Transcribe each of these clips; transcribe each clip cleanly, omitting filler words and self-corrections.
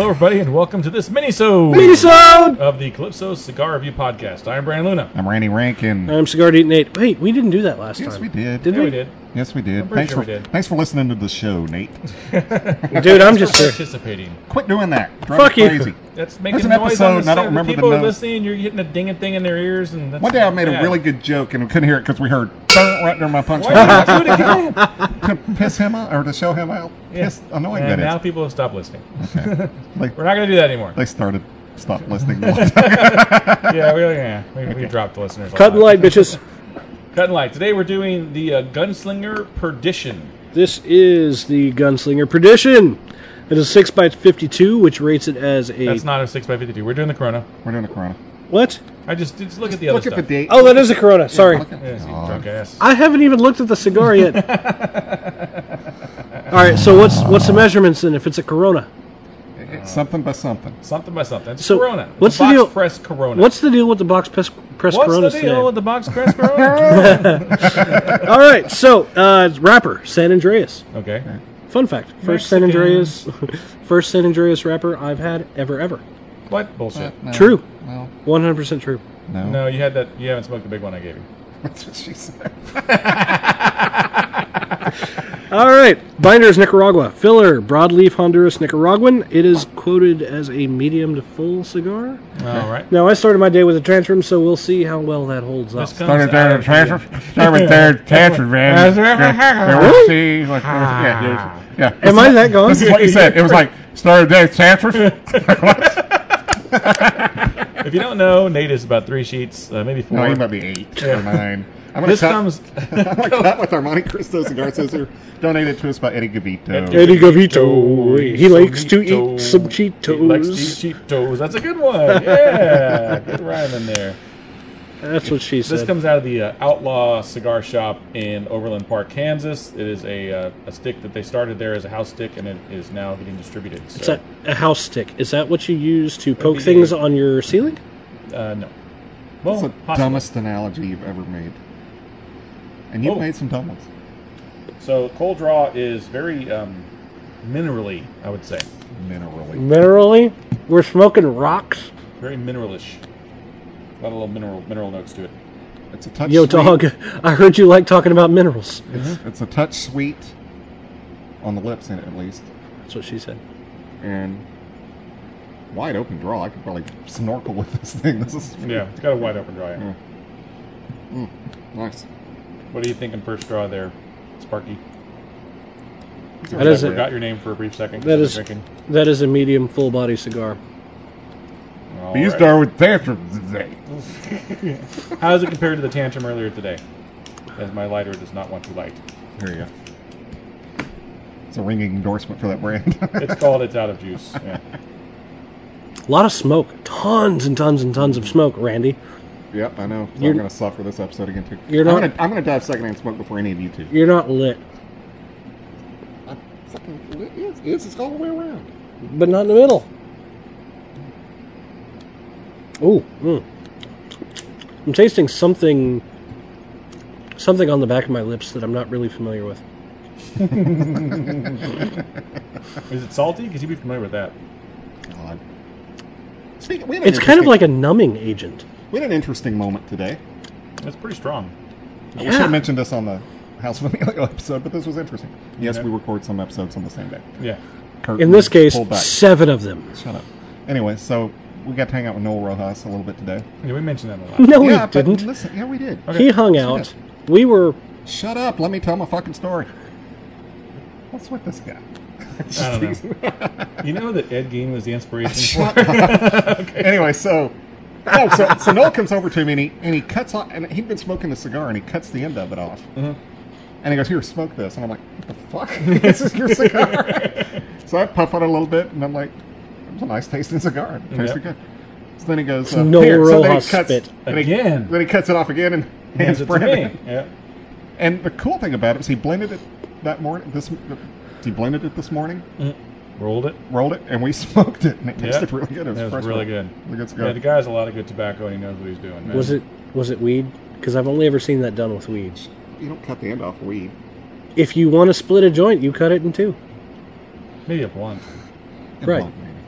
Hello, everybody, and welcome to this mini-sode of the Calypso Cigar Review Podcast. I'm Brandon Luna. I'm Randy Rankin. I'm Cigar Eat Nate. Wait, we didn't do that last time. Yes, we did. Did Yeah, we? we did. Yes, we did. I'm pretty sure we did. Thanks for listening to the show, Nate. Dude, I'm just here. participating. Quit doing that. Fuck me you. crazy. That's making There's an noise on episode, the and I don't set. remember the People are note. listening, you're getting a dinging thing in their ears. And that's One day I made bad. a really good joke, and we couldn't hear it because we heard right during my punch. Why did you do it again? To piss him out, or to show him out. Yeah. Piss, annoying And that now is. people have stopped listening. Okay. Like, We're not going to do that anymore. they started. Stop listening. We dropped the listeners. a Cut and lot. light, bitches. Cut and light. Today we're doing the Gunslinger Perdition. This is the Gunslinger Perdition. It is 6x52, which rates it as a... That's not a 6x52. We're doing the Corona. We're doing a Corona. What? I just look at the other Look at stuff. the date. Oh, that is a Corona. Sorry. Look at- Yeah, see, Oh, drunk ass. I haven't even looked at the cigar yet. All right, so what's the measurements then if it's a Corona? it's something by something. Something by something. It's So, Corona. what's It's a the deal- box press Corona. What's the deal with the box press What's Coronas the deal today? with the box press Corona? All right, so it's wrapper, San Andreas. Okay. Fun fact: Mexicans. first San Andreas wrapper I've had ever. What bullshit? No, True. No. 100% true. No. No, you had that. You haven't smoked the big one I gave you. That's what she said. All right, binders Nicaragua, filler broadleaf Honduras Nicaraguan. It is quoted as a medium to full cigar. All right. Now I started my day with a tantrum, so we'll see how well that holds up. This comes out of Yeah. Am I that gone? This is what you said. It was like, started there, transfer. If you don't know, Nate is about 3 sheets, maybe 4. No, he might be 8 or 9. I'm This cut, comes. I'm gonna cut with our Monte Cristo cigar scissor. Donated to us by Eddie Gavito. Eddie Gavito. He likes to eat Cheetos. some He likes to Cheetos. eat Cheetos. That's a good one. Yeah, good rhyme in there. That's what she This said. comes out of the Outlaw Cigar Shop in Overland Park, Kansas. It is a stick that they started there as a house stick, and it is now getting distributed. It's So, a house stick. Is that what you use to poke be things on your ceiling? no. That's Well, the possibly. dumbest analogy you've ever made. And you've Oh. made some dumb ones. So Cold Draw is very minerally, I would say. Minerally. Minerally? We're smoking rocks? Very mineralish. A lot of little mineral notes to it. It's a touch Yo, sweet. dog, I heard you like talking about minerals. It's a touch sweet on the lips, at least. That's what she said. And wide open draw. I could probably snorkel with this thing. This is Yeah, it's got a wide open draw. Yeah. nice. What are you thinking first draw there, Sparky? That is I a- forgot your name for a brief second. 'cause That I was is drinking. that is a medium full body cigar. All These right. start with tantrums today. How does it compare to the tantrum earlier today? As my lighter does not want to light. Here you go. It's a ringing endorsement for that brand. It's called It's Out of Juice. Yeah. A lot of smoke. Tons and tons and tons of smoke, Randy. Yep, I know. So You're- I'm going to suffer this episode again too. You're not- I'm going to dive secondhand smoke before any of you two. You're not lit, I'm fucking lit. It's all the way around. but not in the middle. Ooh. I'm tasting something on the back of my lips that I'm not really familiar with. Is it salty? Because you'd be familiar with that. God. Speaking, we had an It's kind of interesting- like a numbing agent. We had an interesting moment today. It's pretty strong. We should have mentioned this on the House of Emilio episode, but this was interesting. Yes, Okay. we record some episodes on the same day. Yeah. Kurt In this case, pulled back. 7 of them. Shut up. Anyway, so we got to hang out with Noel Rojas a little bit today. Yeah, we mentioned that a lot. No, yeah, we didn't. But listen, yeah, we did. Okay. He hung out. We were... Shut up. Let me tell my fucking story. What's with this guy? I don't know. You know that Ed Gein was the inspiration Shut for up. Anyway, so Noel comes over to me and he cuts off, and he'd been smoking the cigar and he cuts the end of it off. Mhm. And he goes, "Here, smoke this." And I'm like, "What the fuck? This is your cigar." So I puff on it a little bit, and I'm like, "It was a nice tasting cigar. It tasted good." So then he goes, No "Here." So then he Rojas cuts spit. then he- Again. Then he cuts it off again and Hands hands it to Brandon. me. Yeah. And the cool thing about it is he blended it that morning. He blended it this morning, Rolled it. rolled it, and we smoked it, and it Yeah. tasted really good. It was, That was fresh really roll. good. Really good cigar. Yeah, the guy has a lot of good tobacco and he knows what he's doing. Man. Was it weed? Because I've only ever seen that done with weed. You don't cut the end off weed. If you want to split a joint, you cut it in two. Maybe a blunt. Right. Blunt, maybe. Yeah.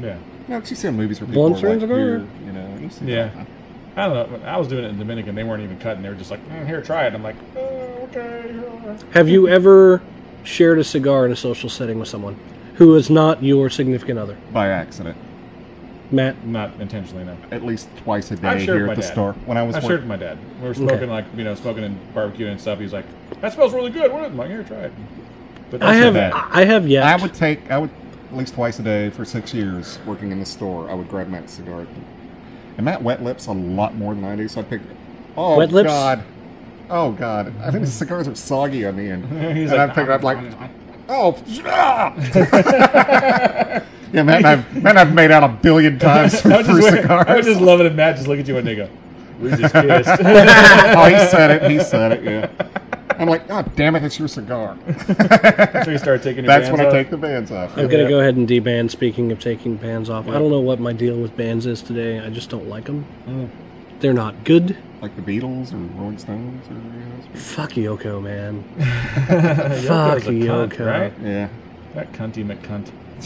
No, you see in movies where people Blunt are syringe like, cigar? here, you know, you see Yeah. that. I don't know. When I was doing it in Dominican. They weren't even cutting. They were just like, here, try it. I'm like, okay. Have you ever shared a cigar in a social setting with someone who is not your significant other? By accident. Matt? Not intentionally, no. At least twice a I've day shared here with at my the dad. store. When I was I shared working, with my dad. We were smoking smoking and barbecuing and stuff. He's like, that smells really good. What is it? I'm like, here, try it. But I that's have yet. I would at least twice a day for 6 years working in the store. I would grab Matt's cigar. And Matt wet lips a lot more than I do, so I'd pick. Oh, Wet lips? God. Oh, God. I think the cigars are soggy on the end. He's and like, I'd pick it up like, oh, ah! Yeah, Matt and I've made out 1 billion times through cigars. I would just love it if Matt just look at you one day and go, we just kissed. Oh, he said it, yeah. I'm like, God damn it, it's your cigar. So you start taking your That's bands when I off? take the bands off. I'm going to go ahead and deban. Speaking of taking bands off, I don't know what my deal with bands is today. I just don't like them. They're not good. Like the Beatles or Rolling Stones or Fuck Yoko, man. Yoko's Fuck a cunt, Yoko. right? yeah. That cunty McCunt.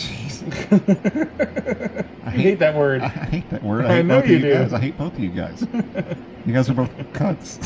I hate that word. I hate that word. I I hate know both you of you do. guys. I hate both of you guys. You guys are both cunts.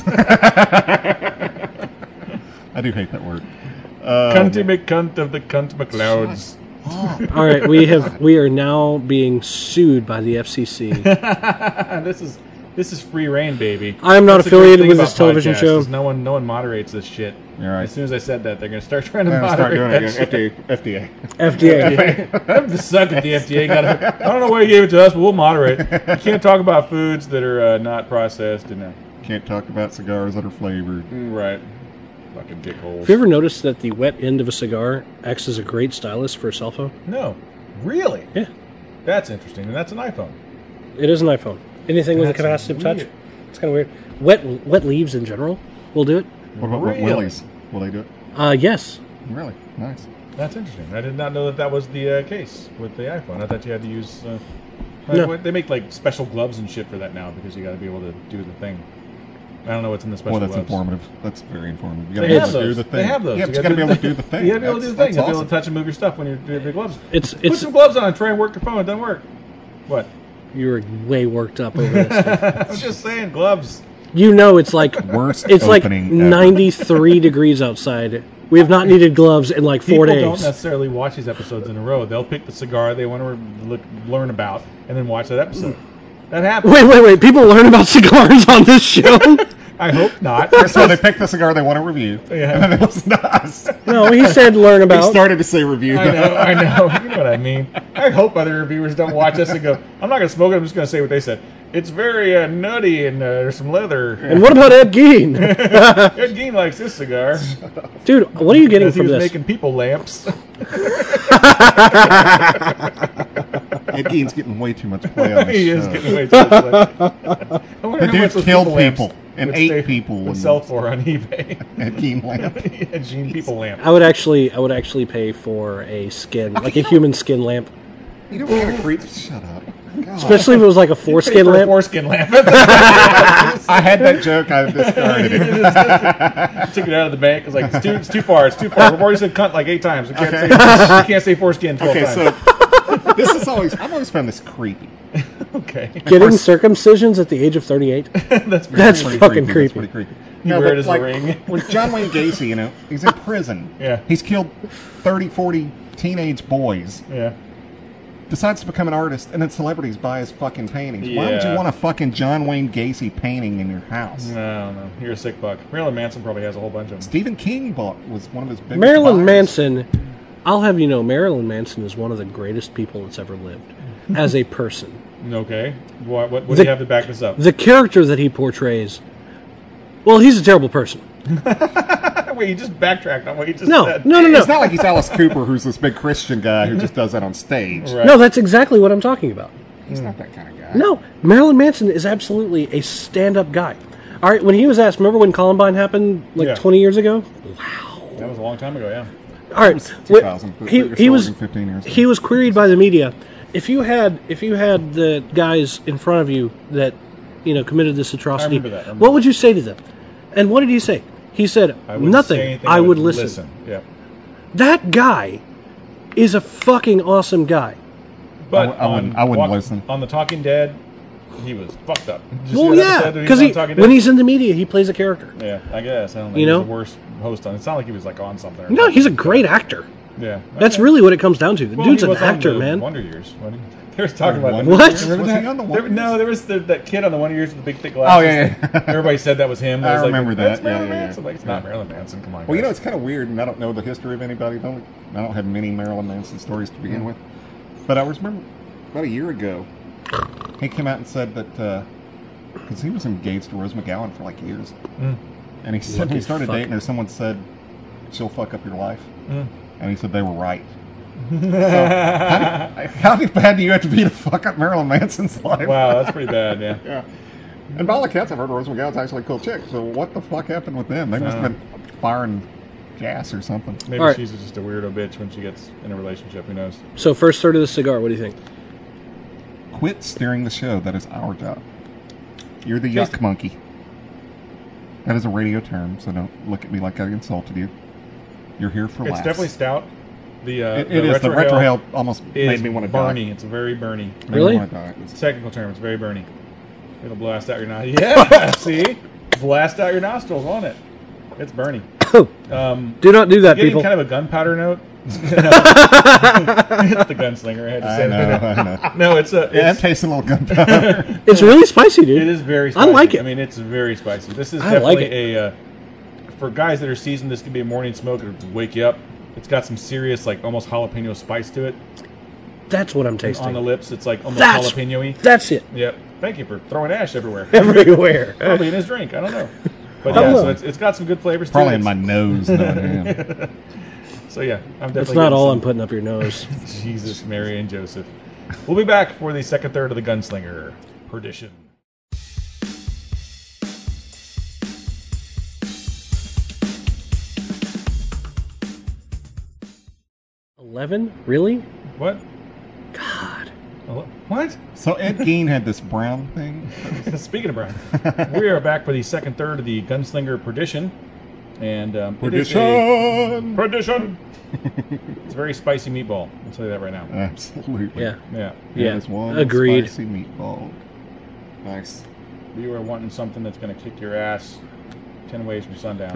I do hate that word. Cunty McCunt of the Cunt McLeods. All right, we are now being sued by the FCC. This is free reign, baby. I'm not That's the great affiliated thing with about this television podcasts, show. is No one moderates this shit. You're right. As soon as I said that, they're going to start trying to I'm gonna start moderate doing that it shit. again. FDA. FDA. I'm just suck at the FDA. I don't know why you gave it to us, but we'll moderate. You can't talk about foods that are not processed and Can't talk about cigars that are flavored. right. Fucking dickholes. Have you ever noticed that the wet end of a cigar acts as a great stylus for a cell phone? No, really? Yeah. That's interesting, and that's an iPhone. It is an iPhone. Anything with a That's capacitive touch? weird. It's kind of weird. Wet leaves in general will do it. What about Really? Willie's? Will they do it? Yes. Really? Nice. That's interesting. I did not know that was the case with the iPhone. I thought you had to use. No. They make like special gloves and shit for that now because you got to be able to do the thing. I don't know what's in the special Well, that's gloves. informative. That's very informative. You They gotta be have able to do those. the thing. They have those. Yeah, but you gotta be able to do the thing. You gotta be able to do the thing. You That's gotta be able awesome. to touch and move your stuff when you're doing your gloves. It's Put some gloves on and try and work your phone. It doesn't work. What? You're way worked up over this. I'm just saying, gloves. You know, it's like Worst it's like opening ever. 93 degrees outside. We have not needed gloves in like 4 People don't days. necessarily watch these episodes in a row. They'll pick the cigar they want to learn about and then watch that episode. That happens. Wait. People learn about cigars on this show? I hope not. So they pick the cigar they want to review, Yeah. and then they listen to us. No, he said learn He about. started to say review. I know. You know what I mean. I hope other reviewers don't watch us and go, I'm not going to smoke it. I'm just going to say what they said. It's very nutty and there's some leather. And what about Ed Gein? Ed Gein likes this cigar Dude, what are you getting because he from was this? making people lamps. Ed Gein's getting way too much play on this He show. is getting way too much. I wonder The how dude much those killed lamps people and would ate stay- people would and- sell for on eBay. Ed Gein lamp. Ed Gein people lamp. I would actually pay for a skin, like a human skin lamp. You know what kind of creep? Shut up. God. Especially if it was like a foreskin For a lamp. foreskin lamp. I had that joke. I discarded it. Took it out of the bank. It's like it's too far. It's too far. We've already said cunt like 8 times. We can't Okay. say you can't say foreskin 12 Okay, times. so this is I've always found this creepy. Okay. Getting circumcisions at the age of 38? That's That's Pretty fucking That's creepy. pretty creepy. You wear but it as a ring. When John Wayne Gacy, he's in prison. Yeah. He's killed 30, 40 teenage boys. Yeah. Decides to become an artist, and then celebrities buy his fucking paintings. Why would you Yeah. want a fucking John Wayne Gacy painting in your house? No. You're a sick fuck. Marilyn Manson probably has a whole bunch of them. Stephen King was one of his biggest Marilyn buyers. Manson, I'll have you know, Marilyn Manson is one of the greatest people that's ever lived as a person. Okay. What do you have to back this up? The character that he portrays, well, he's a terrible person. Wait, you just backtracked on what you just No. said. It's not like he's Alice Cooper, who's this big Christian guy who just does that on stage. Right. No, that's exactly what I'm talking about. He's not that kind of guy. No, Marilyn Manson is absolutely a stand-up guy. All right, when he was asked, remember when Columbine happened like Yeah. 20 years ago? That was a long time ago, yeah. All right, 2000, but you're he still was working 15 years. he was queried by the media. If you had the guys in front of you that committed this atrocity, remember that. what would you say to them? And what did he say? He said I wouldn't say nothing. anything, I would listen. Yeah. That guy is a fucking awesome guy. But I wouldn't listen. On The Talking Dead, he was fucked up. Did you see Well, that yeah, episode when because on Talking Dead? when he's in the media, he plays a character. Yeah, I guess. I don't know. You He was know? the worst host on. It sounded like he was like on something. Or No, something. he's a great actor. Yeah, That's okay. really what it comes down to. The Well, dude's he an was on actor, the man. Wonder Years. Wasn't he? They were talking about Wonder What? Years? Remember Was that? he on the There- Wonder no, Years? there was that kid on the Wonder Years with the big thick glasses. Oh, yeah. Everybody said that was him. I was remember like, that. That's Marilyn Yeah, yeah, Manson. yeah. Like, it's not Marilyn Manson. Come on. Well, you know, guys. it's kind of weird, and I don't know the history of anybody. I don't have many Marilyn Manson stories to begin with. But I remember about a year ago, he came out and said that because he was engaged to Rose McGowan for like years, and he said when he Lucky started fuck. dating her, someone said she'll fuck up your life, and he said they were right. So, how bad do you have to be to fuck up Marilyn Manson's life? Wow, that's pretty bad. Yeah. Yeah. And by all accounts, I've heard Rose McGowan's actually a cool chick. So what the fuck happened with them? They must have been firing gas or something. Maybe All right. she's just a weirdo bitch when she gets in a relationship. Who knows? So, first third of the cigar, what do you think? Quit steering the show. That is our job. You're the Taste yuck monkey. That is a radio term, so don't look at me like I insulted you. You're here for It's laughs. definitely stout. The It is. The retrohale almost is made me want to burny. die. It's very burny. Made me Really? wanna die. It's- Technical term. It's very burny. It'll blast out your nostrils. Yeah. See, blast out your nostrils on it. It's burny. Do not do that, Getting people. kind of a gunpowder note. It's the gunslinger. I had to say that. I know. No, it's a. Yeah, it It's, tastes a little gunpowder. It's really spicy, dude. it is very I spicy. like it. I mean, it's very spicy. This is I like definitely a. For guys that are seasoned, this could be a morning smoke. It'll wake you up. It's got some serious, like almost jalapeno spice to it That's what I'm tasting. on the lips. It's like almost That's jalapeno-y. That's it. Yep. Thank you for throwing ash everywhere. Everywhere. Probably in his drink. I don't know. But I yeah, don't know. so it's got some good flavors. Probably to in it. my nose. No, So yeah, I'm definitely. It's not getting all some- I'm putting up your nose. Jesus, Mary and Joseph. We'll be back for the second third of the Gunslinger Perdition. $11? Really? What? God. What? So Ed Gein had this brown thing. Speaking of Brian, we are back for the second third of the Gunslinger Perdition. And it is a- Perdition. Perdition! It's a very spicy meatball. I'll tell you that right now. Absolutely. Yeah. Yeah. Yeah. It is one Agreed. spicy meatball. Nice. You are wanting something that's going to kick your ass 10 ways from sundown.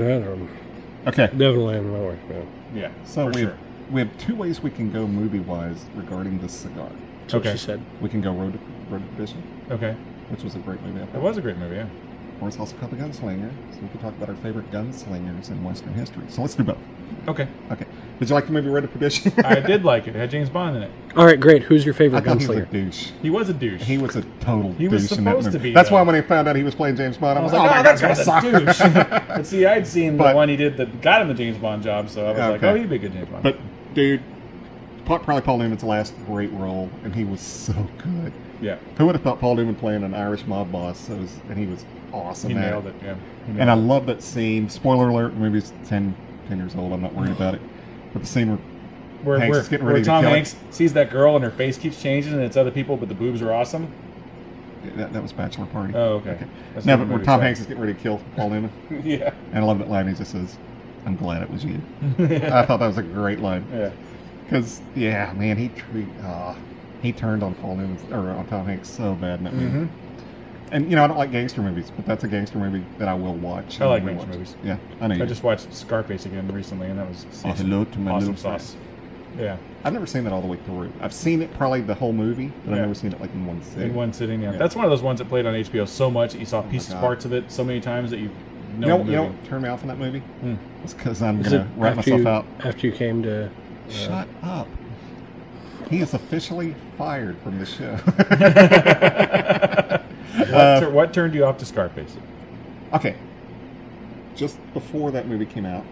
Okay. Definitely in my way. Yeah. So for sure. we have two ways we can go movie-wise regarding this cigar. That's what Okay. she said. We can go Road to Perdition, Okay. which was a great movie. I It thought. was a great movie, yeah. Or it's also called The Gunslinger, so we can talk about our favorite gunslingers in Western history. So let's do both. Okay. Okay. Did you like the movie Road to Perdition? I did like it. It had James Bond in it. All right, great. Who's your I favorite thought he was a gunslinger? douche. He was a douche. He was a total He was douche in that supposed movie. to be, That's though. why when he found out he was playing James Bond, I I was was like, like, oh, oh, that that guy's guy's gonna a suck. douche. But see, I'd seen the But- one he did that got him the James Bond job, so I was like, Okay. oh, he'd be a good James Bond. But, dude, probably Paul Newman's last great role, and he was so good. yeah, Who would have thought Paul Newman playing an Irish mob boss? And he was awesome. he at nailed it. Yeah, He nailed And I it. love that scene. Spoiler alert, the movie's 10 years old. I'm not worried about it. But the scene where Hanks is getting ready to Tom kill Hanks sees that girl and her face keeps changing, and it's other people, but the boobs are awesome. that was Bachelor Party. Oh, okay. That's No, what but the where movie Tom said. Hanks is getting ready to kill Paul Newman. Yeah, And I love that line. He just says, I'm glad it was you. I thought that was a great line. yeah. Because, yeah, man, he turned on Paul Newman, or on Tom Hanks so bad in that movie. Mhm. And, you know, I don't like gangster movies, but that's a gangster movie that I will watch. I like will gangster watch. movies. Yeah, I know you I do. just watched Scarface again recently, and that was Say awesome. hello to my Awesome little friend. sauce. Yeah, I've never seen that all the way through. I've seen it probably the whole movie, but I've Yeah. never seen it like in one sitting. in one sitting. Yeah. Yeah. That's one of those ones that played on HBO so much that you saw pieces, God. parts of it so many times that you know. You know, the you know movie. what turned me off in that movie? Hmm. It's because I'm Is going it to write after myself you, out. after you came to... Shut up. He is officially fired from the show. What turned you off to Scarface? Okay. Just before that movie came out,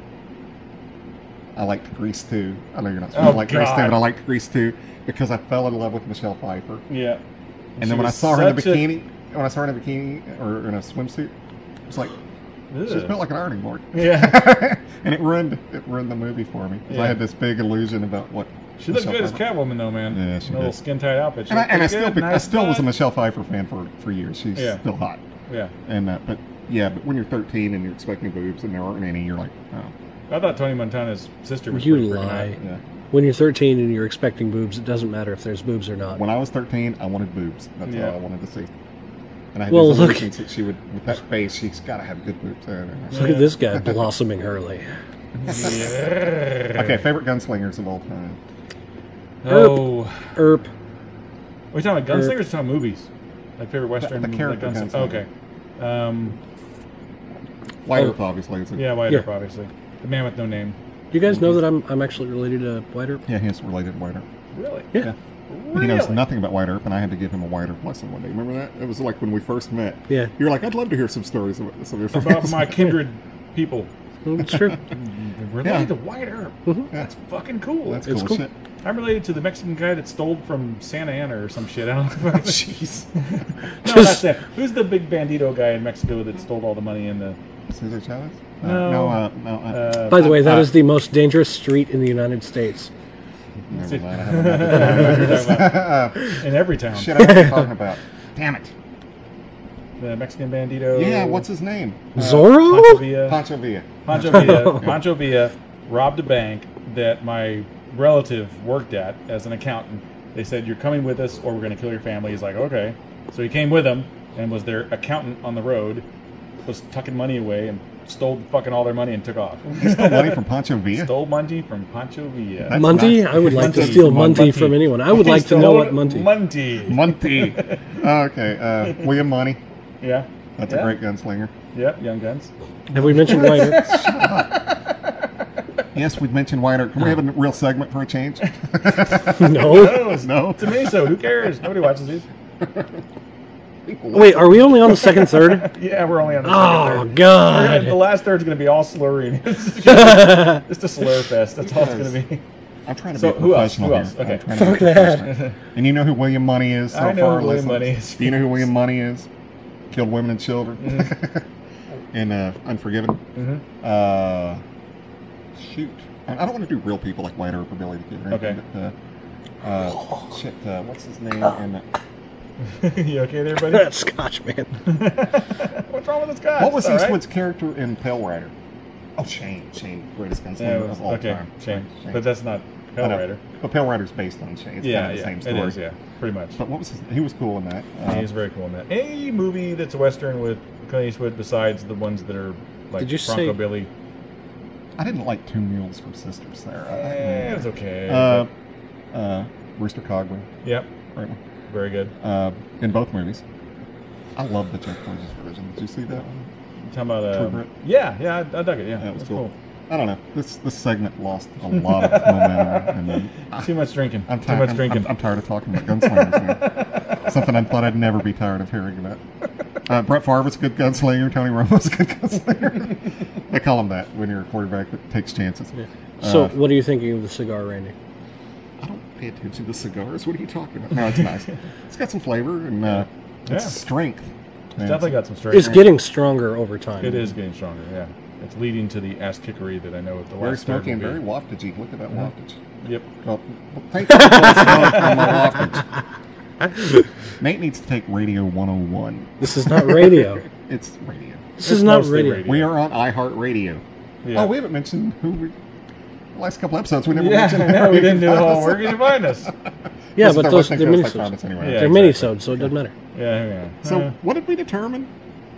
I liked Grease 2. I know you're not supposed Oh, to like Grease 2, God. but I liked Grease 2 because I fell in love with Michelle Pfeiffer. Yeah. And then when I saw her in a bikini, or in a swimsuit, it was like, she's built like an ironing board. Yeah. And it ruined the movie for me. 'Cause Yeah. I had this big illusion about what She looked Michelle good as Pfeiffer- Catwoman, though, man. Yeah, she In a little did. skin tight outfit. She And I looked pretty good, I nice still was a butt. Michelle Pfeiffer fan for years. She's Yeah. still hot. Yeah. And but when you're 13 and you're expecting boobs and there aren't any, you're like, oh, I thought Tony Montana's sister was You pretty freaking lie. hot. yeah. When you're 13 and you're expecting boobs, it doesn't matter if there's boobs or not. When I was 13, I wanted boobs. That's Yeah. all I wanted to see. And I had Well, these look- illusions that she would, with that face, she's got to have good boobs. Look at this guy blossoming early. Okay, favorite gunslingers of all time. Oh, Erp. are we talking about gunslingers or talking about movies? Like favorite Western? The character like gunslinger. Okay. White Oh. Earp, obviously. Is a, Yeah, White Yeah. Earp, obviously. The man with no name. Do you guys know that I'm actually related to White Earp? Yeah, he's related to White Earp. Really? Yeah. He knows Really? nothing about White Earp, and I had to give him a White Earp lesson one day. Remember that? It was like when we first met. Yeah. You were like, I'd love to hear some stories about some of your About friends. my kindred people. It's true. Related Yeah. to White Earp. That's, Fucking cool. that's It's cool, cool. shit. I'm related to the Mexican guy that stole from Santa Ana or some shit. I don't know. Jeez. No, not Just- Santa. Who's the big bandito guy in Mexico that stole all the money in the... Cesar Chavez? No. No. By the way, that is the most dangerous street in the United States. Never mind. I haven't had in every town. Shit, I know what you're talking about. Damn it. The Mexican bandito. Yeah, what's his name? Zorro? Pancho Villa. Pancho Villa. Pancho Villa. Pancho Villa robbed a bank that my relative worked at as an accountant. They said, "You're coming with us, or we're going to kill your family." He's like, "Okay." So he came with them and was their accountant on the road. Was tucking money away and stole fucking all their money and took off. Stole money from Pancho Villa? Stole money from Pancho Villa. That's Munty? nice. I would like to Munty. steal Munty Munty. from anyone. I would He like to know stole what Munty. Munty. Monty. Okay, William Monty. Yeah. That's Yeah. a great gunslinger. Yep. Young Guns. Have we mentioned White Earp? Yes, we've mentioned White Earp. Can we have a real segment for a change? No. No, it's No. to me. So who cares? Nobody watches these. Wait, are we only on the second third? Yeah, we're only on the Oh, second third. The God. last third's going to be all slurring. It's a slur fest. That's all it's going to be. I'm trying to So be who else? professional Who else? here. Okay. I'm trying to be Fuck that. professional. And you know who William Money is? So I know far, who William listeners? Money is. Do you know who William Money is? Killed women and children. Mm-hmm. In Unforgiven. Shoot. I don't want to do real people like White Earp or Billy the Kid. Or anything, Okay. But, shit, what's his name? And, You okay there, buddy? That Scotch, man. What's wrong with this guy? what was It's all right. Eastwood's character in Pale Rider? Oh, Shane. Shane, greatest Yeah, gunslinger it was- of all okay, time. Shane. Shane. But that's not I Hell know. Rider. But Pale Rider's based on Shane. It's Yeah, kind of the yeah, same it story. is. Yeah, pretty much. But what was he was cool in that. He's very cool in that. Any movie that's a western with Clint Eastwood besides the ones that are like Did you Bronco say- Billy? I didn't like Two Mules for Sister Sarah. It was okay. Rooster Cogburn. Yep, Right one. very good. In both movies. I love the Jeff Bridges version. Did you see that one? Talking about True Grit? yeah, I dug it. Yeah, That was that's cool. I don't know. This segment lost a lot of momentum. And then Too much drinking. I'm Too tired. much drinking. I'm tired of talking about gunslingers now. Something I thought I'd never be tired of hearing about. Brett Favre was a good gunslinger. Tony Romo's a good gunslinger. They call him that when you're a quarterback that takes chances. So, what are you thinking of the cigar, Randy? I don't pay attention to cigars. What are you talking about? No, it's nice. It's got some flavor and Yeah. it's strength. It's definitely got some strength. It's getting stronger over time. It is getting stronger. Yeah, it's leading to the ass kickery that I know at the very last third smoky and will very be. waftagey. Look at that waftage. Yep. Well, thank you for my waftage. Nate needs to take Radio 101. This is not radio. It's radio. This is not mostly radio. radio. We are on iHeartRadio. Yeah. Oh, we haven't mentioned who we. The last couple episodes, we never Yeah, mentioned. I know, where we you didn't do can the find whole. us. Where can you find us? Yeah, Listen but to those listening they're to us, they find minisodes. us anyway. Yeah. They're exactly. minisodes, so it doesn't matter. Yeah. So, what did we determine?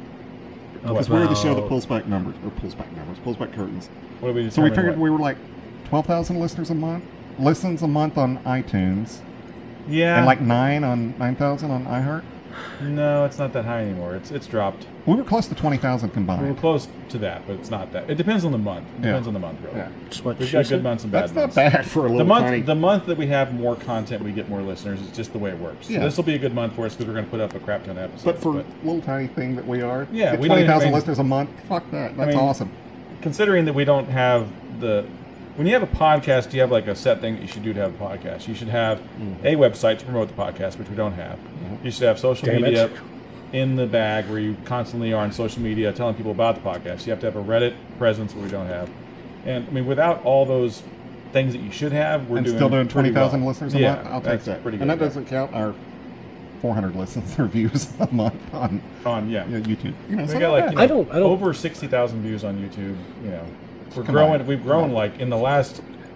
Because What? we're the show that About- pulls back numbers, or pulls back curtains. What did we So we determine figured what? we were like 12,000 listeners a month, listens a month on iTunes, Yeah. and like 9,000 on iHeart. No, it's not that high anymore. It's dropped. We were close to 20,000 We're combined. close to that, but it's not that. It depends on the month. It Yeah. depends on the month, really. Yeah. That's what We've she got said. good months and bad That's not months. bad for a little tiny. The month that we have more content, we get more listeners. It's just the way it works. Yeah. So this will be a good month for us because we're going to put up a crap ton of episodes. But for a little tiny thing that we are, Yeah, get we don't even 20,000 mean- listeners a month, fuck that. That's mean- awesome. considering that we don't have when you have a podcast, you have like a set thing that you should do to have a podcast. You should have a website to promote the podcast, which we don't have. You should have social Damn media it. in the bag where you constantly are on social media telling people about the podcast. You have to have a Reddit presence, which we don't have. And I mean, without all those things that you should have, we're And doing still doing pretty 20,000 well. listeners a Yeah, month? I'll take that's that. Pretty good. And that yeah. doesn't count our 400 listens or views a month on Yeah. YouTube. You know, We so got not like bad. you know, I don't- over 60,000 views on YouTube. You know, we're Come growing. on. We've grown Come on. like in the last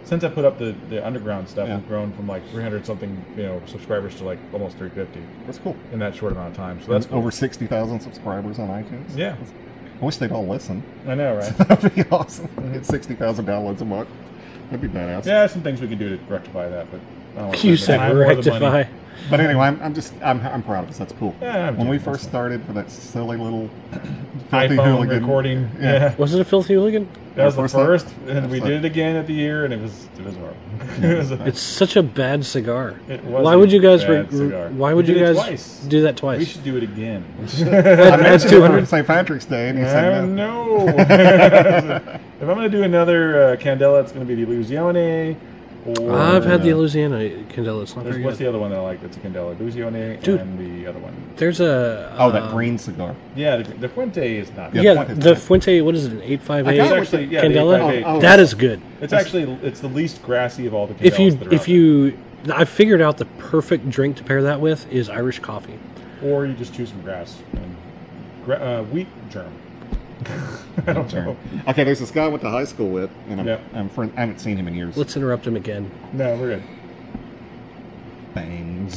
since I put up the underground stuff, Yeah. we've grown from like 300 something subscribers to like almost 350 That's cool. in that short amount of time. So that's cool. Over 60,000 subscribers on iTunes. Yeah. I wish they'd all listen. I know, right? That'd be awesome. Get 60,000 downloads a month. That'd be badass. Yeah, some things we can do to rectify that, but I don't want to You spend the said time or the money. rectify. But anyway, I'm proud of us. That's cool. Yeah, I'm when we doing first this. started for that silly little filthy iPhone hooligan recording. Yeah. Yeah. Was it a filthy hooligan? That was the First time? first, and we First did it again at the year, and it was horrible. It was a- It's such a bad cigar. It was Why a would you guys? bad cigar. Why would We you did it guys twice. do that we twice? should do it again. I That's mentioned it 200. on St. Patrick's Day, and he I said no. know. If I'm going to do another Candela, it's going to be the Illusione. Or, I've had the Louisiana Candela. It's not very What's good. the other one that I like that's a Candela? Illusione Dude. and the other one. There's a That green cigar. Yeah, the Fuente is not. Yeah, yeah, Fuente's the good. Fuente. What is it? An 858 I It's got actually yeah, the Candela. 858. Oh, That is good. It's actually it's the least grassy of all the Candelas If you that are out I figured out the perfect drink to pair that with is Irish coffee. there. Or you just choose some grass and wheat germ. I don't know. Okay, there's this guy I went to high school with, and Yep. I haven't seen him in years. Let's interrupt him again. No, we're good. Bangs.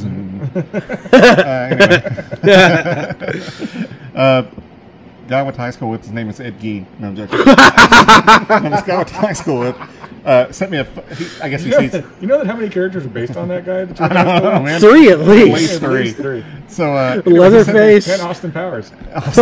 Anyway. Guy I went to high school with, his name is Ed Gee. No, I'm joking. No, this guy I went to high school with sent me I guess he sees... You know that how many characters are based on that guy? Oh, man. 3 at At least. least At least three. three. So, Leatherface. And Austin Powers. He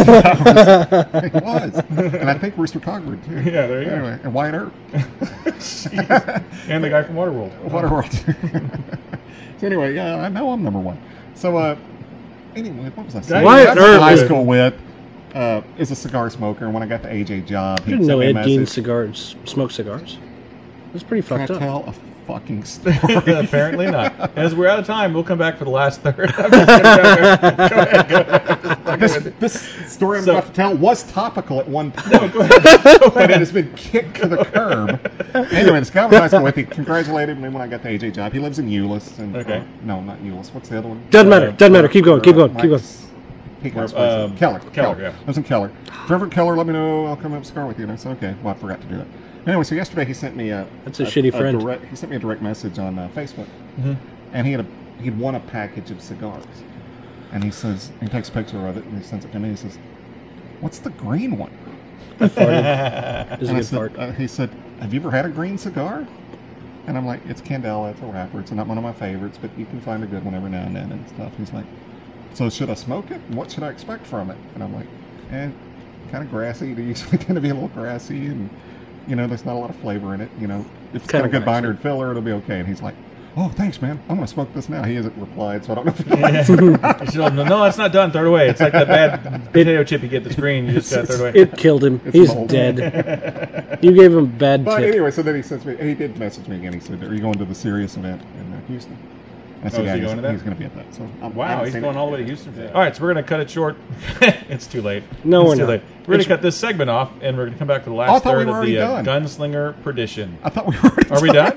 was. And I think Rooster Cogburn, too. Yeah, there you go. Anyway, and Wyatt Earp. And the guy from Waterworld. Waterworld. So anyway, yeah, I know I'm number one. So, anyway, what was I saying? Wyatt I went to Earp high is- school with is a cigar smoker, and when I got the AJ job, I he didn't know sent me a Ed Gein message. cigars smoked cigars. That's pretty Can I fucked up. tell a fucking story? Apparently not. As we're out of time, we'll come back for the last third. I'm just go ahead. This story I'm So- about to tell was topical at one point, No, go ahead. but it has been kicked to the curb. Anyway, this guy I went to high school with, he congratulated me when I got the AJ job. He lives in Euless. And, Okay. no, not Euless. What's the other one? Doesn't matter. Doesn't matter. Keep going. Keep going. Keep going. Mike's Peacock's place. Keller. Keller, yeah. I was in Keller. Trevor Keller, let me know. I'll come up cigar with you. And I said, okay. Well, I forgot to do that. Anyway, so yesterday he sent me That's a shitty friend. He sent me a direct message on Facebook, Mm-hmm. and he'd won a package of cigars, and he says he takes a picture of it and he sends it to me. He says, "What's the green one?" Is a And I good said, fart. he said, "Have you ever had a green cigar?" And I'm like, "It's Candela. It's a wrapper. It's not one of my favorites, but you can find a good one every now and then and stuff." He's like, "So should I smoke it? What should I expect from it?" And I'm like, kind of grassy. They usually tend to be a little grassy, and there's not a lot of flavor in it. If it's got Kinda a good binder waxy. and filler, it'll be okay." And he's like, "Oh, thanks, man. I'm gonna smoke this now." He hasn't replied, so I don't know if he likes it or not. You should have known, no, it's not done. Throw it away. It's like that bad potato chip you get the screen. You just got to throw it away. It killed him. It's He's mold. dead. You gave him a bad But tip. anyway, so then he sends me. He did message me again. He said, "Are you going to the Sirius event in Houston?" I said, is "Yeah, he going to that? he's going to be at that." So I Wow, haven't he's seen going it. all the way to Houston for that. All right, so we're going to cut it short. It's too late. No, It's we're too not. late. We're going to cut this segment off, and we're going to come back for the I last thought we third were of already the done. Gunslinger Perdition. I thought we were. Are we done?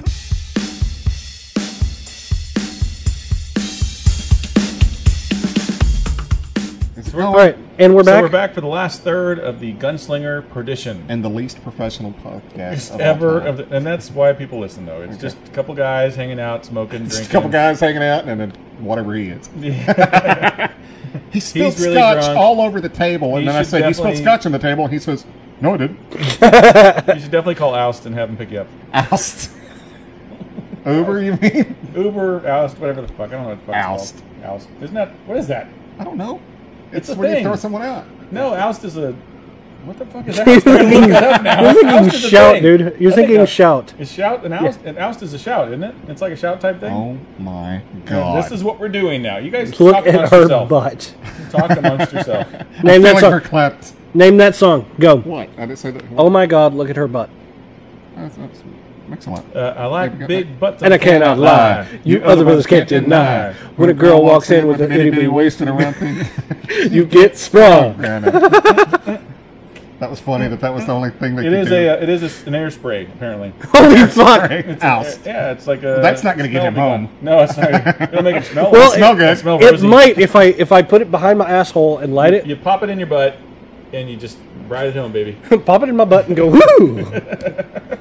All right, and we're So back. we're back for the last third of the Gunslinger Perdition. And the least professional podcast of all Ever, time. and that's why people listen, though. It's just a couple guys hanging out, smoking, drinking. Just a couple guys hanging out, and then whatever he is. He spilled really scotch drunk. all over the table, and He then I should said, "You spilled definitely- scotch on the table," and he says, "No, I didn't." You should definitely call Oust and have him pick you up. Oust. Uber, you mean? Uber, Oust, whatever the fuck. I don't know what the fuck Oust. it's called. Oust. Isn't that, what is that? I don't know. It's a when you thing. throw someone out. No, Oust is a, what the fuck is that? You're I'm gonna look thinking, that up now. you're thinking Oust is a shout, thing. dude. You're I think thinking Oust shout. is shout, and Oust is a shout, isn't it? It's like a shout type thing. Oh my And god! this is what we're doing now. You guys Look talk at amongst her yourself. butt. Talk amongst yourself. Name that feeling song. her clapped. Name that song. Go. What? I didn't say that. Oh my God! Look at her butt. That's makes a lot. I like Maybe got big butts. And I cannot lie. You other brothers can't deny. When a girl walks in with an itty bitty waist, and around thing, you get sprung. Yeah, I know. That was funny. That was the only thing they It could is do. it is an air spray apparently. Holy fuck! Oust. Yeah, it's like a. That's not gonna get him smell home. gun. No, it's not. It'll make it smell. Well, nice. Smell good. It'll smell It rosy. might if I put it behind my asshole and light it, You pop it in your butt, and you just ride it home, baby. pop it in my butt and go woo.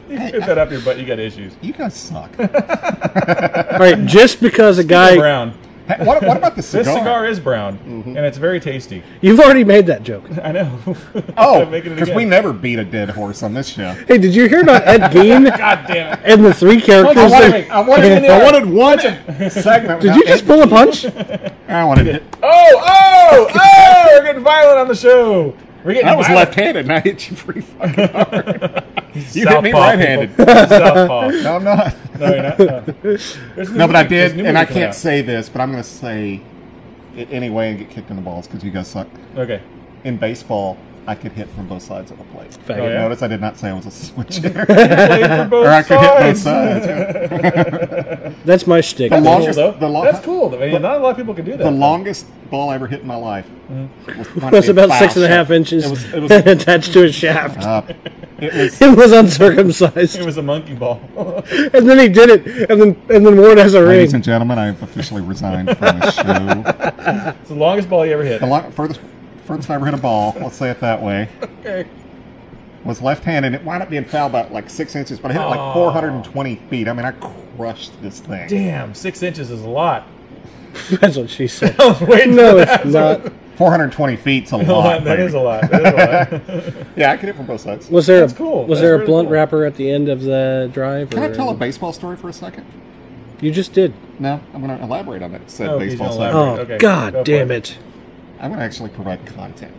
You fit that up your butt, you got issues. You guys suck. All right, just because a guy... Brown. Hey, what about the cigar? This cigar is brown, and it's very tasty. You've already made that joke. I know. Oh, I'm making it because again. we never beat a dead horse on this show. Hey, did you hear about Ed Gein God damn it. and the 3 characters? I wanted one segment. Did you just pull a punch? I wanted it. Oh! We're getting violent on the show. We're getting I was violent. left-handed, and I hit you pretty fucking hard. You hit me Southpaw, right-handed. people. Southpaw. No, I'm not. No, you're not. No, There's a new No, but I movie- there's a did, new and I movie coming can't out. say this, but I'm going to say it anyway and get kicked in the balls because you guys suck. Okay. In baseball, I could hit from both sides of the plate. Faggot. Oh, yeah? Notice I did not say I was a switch hitter. Played for both or I could hit both sides. sides. That's my shtick. The That's longest- cool, though. the long- That's cool. I mean, not a lot of people can do that. The longest ball I ever hit in my life It was about 6.5 inches It was attached to his shaft. it was It was uncircumcised. It was a monkey ball. And then he did it, and then wore it as a Ladies ring. and gentlemen, I have officially resigned from the show. It's the longest ball you ever hit. Furthest I ever hit a ball, let's say it that way, Okay. was left-handed. It wound up being fouled about like 6 inches, but I hit it like 420 feet. I mean, I crushed this thing. Damn, 6 inches is a lot. That's what she said. I was waiting No, for it's that. not. 420 feet's a lot. That baby. is a lot. That is a lot. Yeah, I could hit from both sides. Was there That's cool. Was That's there a really blunt cool. wrapper at the end of the drive? Can I or- tell a baseball story for a second? You just did. No, I'm going to elaborate on that said Oh, he's baseball gonna story. Oh, Okay, go God for damn it. it. I'm going to actually provide content.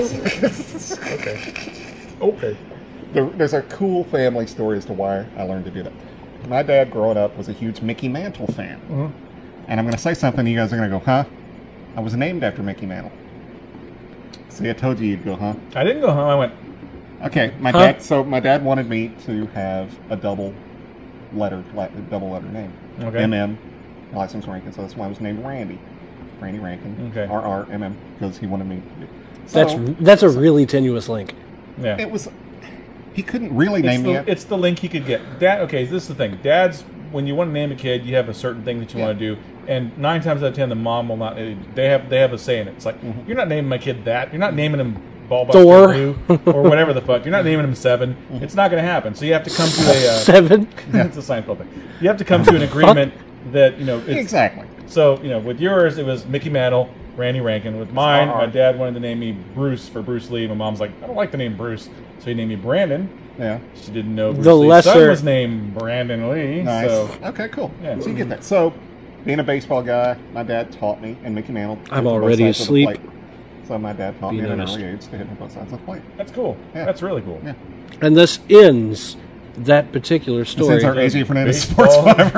Okay. There's a cool family story as to why I learned to do that. My dad, growing up, was a huge Mickey Mantle fan. And I'm going to say something, you guys are going to go, huh? I was named after Mickey Mantle. See, I told you you'd go, huh? I didn't go home. I went, Okay, my Huh? dad wanted me to have a double letter name. Okay. MM, last name's Rankin, so that's why I was named Randy. Randy Rankin. Okay. RRMM, because he wanted me to do. So, That's a really tenuous link. yeah. it was. He couldn't really name me. It's the link he could get. Dad, okay, this is the thing. Dads, when you want to name a kid, you have a certain thing that you want to do, and 9 times out of 10, the mom will not. They have a say in it. It's like you're not naming my kid that. You're not naming him Ballbuster Thor. Blue or whatever the fuck. You're not naming him Seven. It's not going to happen. So you have to come to a. 7. It's a Seinfeld thing. You have to come to an agreement that it's, Exactly. So with yours, it was Mickey Mantle, Randy Rankin. With mine, R.R. my dad wanted to name me Bruce for Bruce Lee. My mom's like, I don't like the name Bruce, so he named me Brandon. Yeah. She didn't know Bruce The Lee's son lesser- was named Brandon Lee. Nice. So Okay, cool. Yeah. So you get that. So, being a baseball guy, my dad taught me, and Mickey Mantle. I'm hit from both already sides of the asleep. plate. So my dad taught me Being at an honest. early age to hit from both sides of the plate. that's cool. Yeah. That's really cool. Yeah. And this ends that particular story. Since our AJ Fernandez Baseball. Sports Fiber.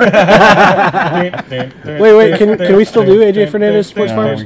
Wait, can we still do AJ Fernandez Sports Fibers?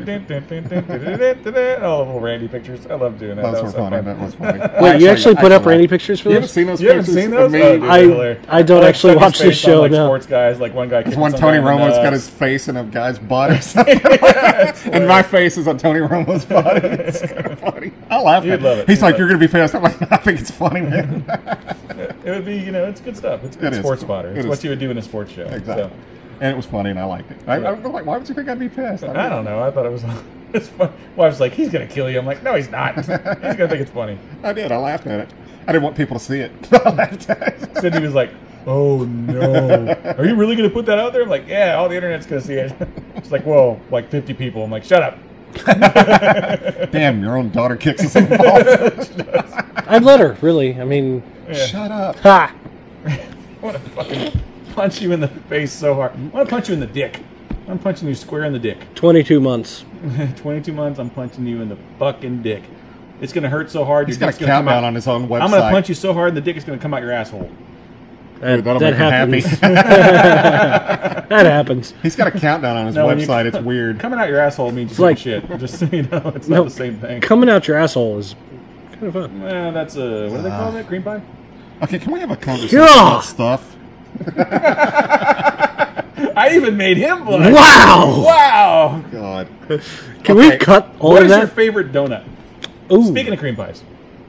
Oh, little Randy pictures. I love doing that. Those That were was so funny. fun. That was funny. Wait, you actually put up laughed. Randy pictures for You haven't this? seen those You haven't pictures seen of those? me? Oh, dude, I- they're hilarious. I don't like actually stuck his watch this face on, show, like, no. Sports guys, like one guy. It's kicking when some Tony guy in the Romo's got nuts. his face in a guy's butt or something. And my face is on Tony Romo's body. It's kind of funny. I laugh You'd at love it. it. He's You'd like, love you're going to be fast. I'm like, I think it's funny, man. It would be, it's good stuff. It's good It is sports cool. fodder. It It's is. what you would do in a sports show. Exactly. So, And it was funny, and I liked it. I was like, why would you think I'd be pissed? I don't know. I thought it was. It's fun. Wife's like, he's gonna kill you. I'm like, no, he's not. He's gonna think it's funny. I did. I laughed at it. I didn't want people to see it. I laughed at it. Cindy was like, oh no, are you really gonna put that out there? I'm like, yeah, all the internet's gonna see it. She's like, whoa, like 50 people. I'm like, shut up. Damn, your own daughter kicks us in the balls. I'd let her, really. I mean, Yeah. Shut up. ha! I want to fucking punch you in the face so hard. I want to punch you in the dick. I'm punching you square in the dick. 22 months. 22 months, I'm punching you in the fucking dick. It's gonna hurt so hard. He's your got a dick's gonna come countdown out. on his own website. I'm gonna punch you so hard, and the dick is gonna come out your asshole. Dude, that'll that make him happens. happy. That happens. He's got a countdown on his No, when you- website. It's weird. Coming out your asshole means like- shit. Just so you know, it's No, not the same thing. Coming out your asshole is kind of fun. Well, that's a what do they call that? Cream pie? Okay, can we have a conversation Yeah. about stuff? I even made him blush. Wow! Wow! God. Can we Okay, cut all What of is your that? favorite donut? Ooh. Speaking of cream pies.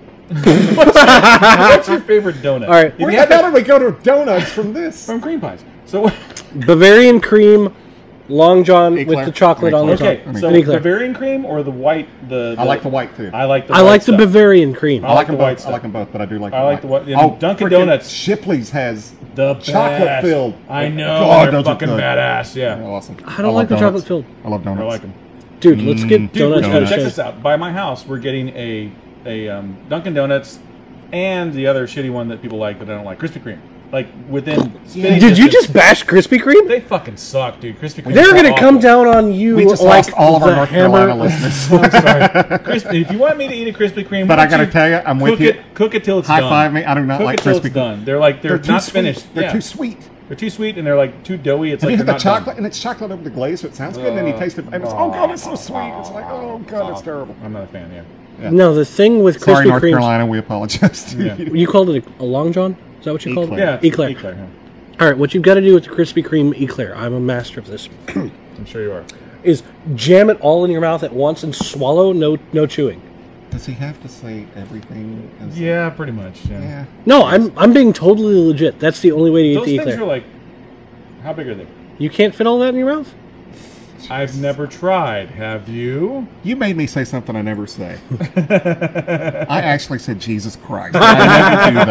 What's your favorite donut? All right. If you had that did we go to donuts from this? from cream pies. So what? Bavarian cream Long John with Eclair. the chocolate on the top. Okay, so An Eclair. Bavarian cream or the white? I like the white too. I like the. I white like the stuff. Bavarian cream. I I like like the them white both. stuff. I like them both, but I do like. I the like white. the white. And Dunkin' freaking Donuts. Shipley's has The chocolate best. filled. I know. God, they're those are fucking good. badass. Yeah, Awesome. I don't like the donuts. chocolate filled. I love donuts. I like them. Dude, let's get Dude, donuts. donuts. check Check this out. By my house, we're getting a Dunkin' Donuts and the other shitty one that people like that I don't like, Krispy Kreme. Like within. spitting Did you distance. just bash Krispy Kreme? They fucking suck, dude. Krispy Kreme. They're going to come down on you We just like lost all of our the North hammer. Carolina listeners. I'm sorry. If you want me to eat a Krispy Kreme, But why I gotta don't tell you, I'm with cook you. Cook it till it's High done. five me. I do not Cook like it till Krispy it's Kreme. done. They're Too not sweet. finished. They're Yeah. too sweet. They're too sweet and they're like too doughy. It's Have like you had they're the not chocolate? And it's chocolate over the glaze, so it sounds good. And then you taste it, and it's oh god, it's so sweet. It's like oh god, it's terrible. done. I'm not a fan. Yeah. No, the thing with Sorry, Krispy North Kreme. Carolina, we apologize to Yeah. you. You called it a Long John? Is that what you called it? Eclair. Yeah. Eclair. Yeah. All right, what you've got to do with the Krispy Kreme Eclair, I'm a master of this, I'm sure you are. is jam it all in your mouth at once and swallow, no chewing. Does he have to say everything? As Yeah, pretty much. Yeah. Yeah. No, I'm being totally legit. That's the only way to eat Those the things Eclair. are like, how big are they? You can't fit all that in your mouth? I've never tried. Have you? You made me say something I never say. I actually said Jesus Christ. I never do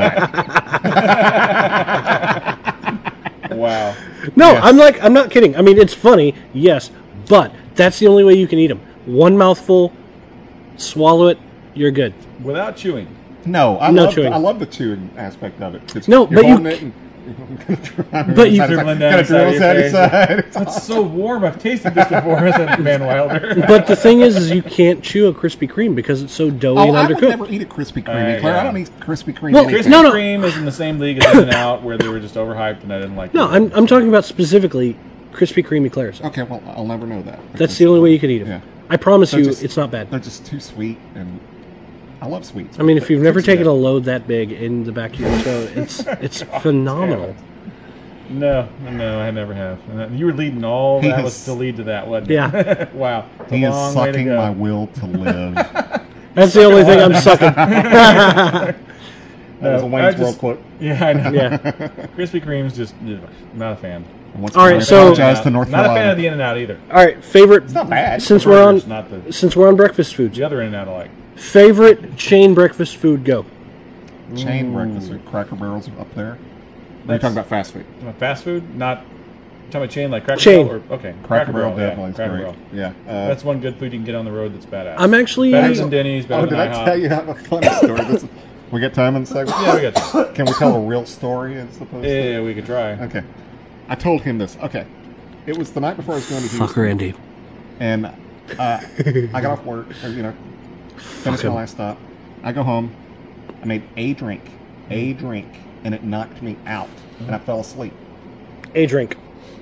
that. Wow. No, Yes. I'm not kidding. I mean, it's funny, yes, but that's the only way you can eat them. One mouthful, swallow it, you're good. Without chewing. No, I chewing. love the chewing aspect of it. 'Cause No, you're but you holding it and But you- Dribbling down gotta the side drill of your side to face. side. It's It's so warm. I've tasted this before, said Van Wilder. But the thing is you can't chew a Krispy Kreme because it's so doughy Oh, and I would undercooked. never eat a Krispy Kreme, Eclair. yeah. I don't eat Krispy Kreme. Well, anything. Krispy No. Kreme is in the same league as In-N-Out, where they were just overhyped and I didn't like No, them. I'm talking about specifically Krispy Kreme eclairs. Okay, well, I'll never know that. That's the only way you can eat them. Yeah. I promise They're you, just- it's not bad. They're just too sweet, and I love sweets. I mean, if but you've never it's taken good. a load that big in the back of your toe, it's phenomenal. No, I never have. You were leading all He that has- was to lead to that, wasn't it? Yeah. Wow. It's a He is long way to sucking go. my will to live. That's the only thing I'm sucking. That was a I Wayne's just- World quote. Yeah, I know. Yeah. Krispy Kreme's just not a fan. And once All again, right, I so- apologize to North Not a fan of Carolina. the In-N-Out either. All right, favorite. It's not bad. Since The we're burgers, on, not the since we're on breakfast foods, the other In-N-Out I like. favorite chain breakfast food. Go. Chain breakfast food, Cracker Barrel's up there. Are you That's- talking about fast food? Fast food, not. Talking about chain like Cracker Chain. Barrel? Or, okay. Cracker Barrel yeah, definitely is Cracker great. Barrel. Yeah. That's one good food you can get on the road that's badass. I'm actually. Better than Denny's, better Oh, than did I IHOP. tell you I have a funny story? We get time in the segment? Yeah, we got time. Can we tell a real story as opposed to... Yeah, we could try. Okay. I told him this. Okay. It was the night before I was going to Houston. Fucker Andy. And I got off work, or, finished my him. last stop. I go home. I made a drink, and it knocked me out, and I fell asleep. A drink.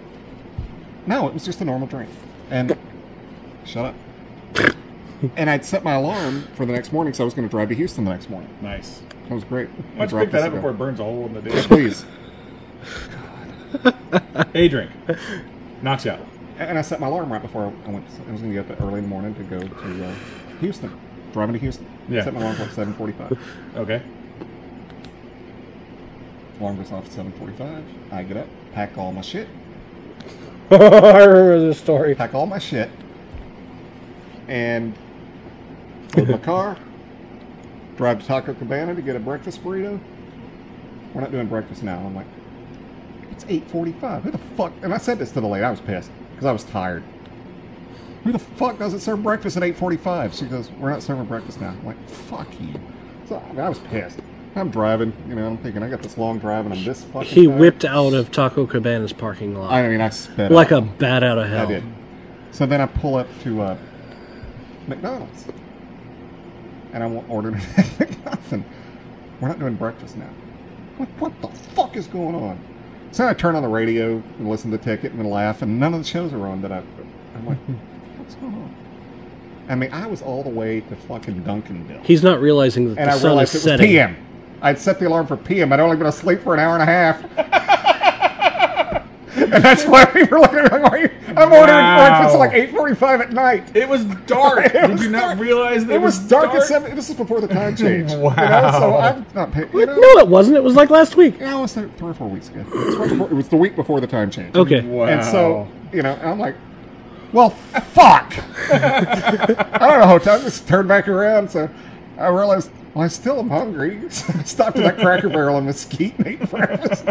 No, it was just a normal drink. And shut up. And I'd set my alarm for the next morning, so I was going to drive to Houston the next morning. Nice. That was great. Why don't you pick that up before it burns a hole in the day? Please. A drink. Knocks you out. And I set my alarm right before I went. I was going to get up early in the morning to go to Houston. Driving to Houston. Yeah. Set my alarm for 7:45. Okay. Alarm goes off at 7:45. I get up, pack all my shit, I remember this story. and load my car. Drive to Taco Cabana to get a breakfast burrito. We're not doing breakfast now. I'm like, it's 8:45. Who the fuck? And I said this to the lady. I was pissed because I was tired. Who the fuck doesn't serve breakfast at 8:45? She goes, we're not serving breakfast now. I'm like, fuck you. So I was pissed. I'm driving, I'm thinking, I got this long drive and I'm this fucking He tired. whipped out of Taco Cabana's parking lot I mean, I sped like up. a bat out of hell. I did. So then I pull up to McDonald's. And I ordered a McMuffin. We're not doing breakfast now. What the fuck is going on? So I turn on the radio and listen to the ticket and laugh, and none of the shows are on that I'm like, what's going on? I mean, I was all the way to fucking Duncanville. He's not realizing that And the I sun is realized it was setting. PM. I'd set the alarm for PM. I'd only been asleep for an hour and a half. And that's why we were looking at me. I'm ordering breakfast at like 8:45 at night. It was dark. It Did was you not dark. realize that It was dark at 7. This is before the time change. Wow. So I'm not paying. No, it wasn't. It was like last week. Yeah, it was 3 or 4 weeks ago. It was, it was the week before the time change. Okay. Wow. And so And I'm like, well, fuck. I don't know, hotel. I just turned back around, so I realized, well, I still am hungry. So I stopped at that Cracker Barrel in Mesquite and ate breakfast.